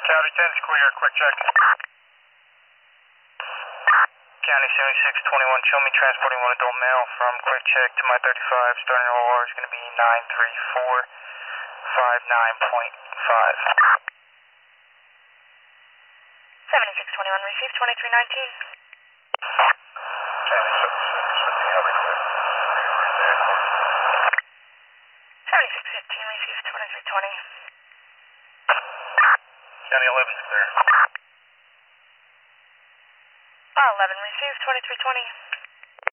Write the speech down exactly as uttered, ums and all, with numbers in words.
County ten is clear, quick check. County seventy-six twenty-one, show me transporting one adult male from quick check to my thirty-five. Starting O R is going to be nine three four five nine point five. seventy-six twenty-one, received twenty-three nineteen. County seventy-six, fifteen, I'll be clear. seventy-six fifteen, received twenty-three twenty. County eleven is clear. Oh, eleven, received twenty-three twenty.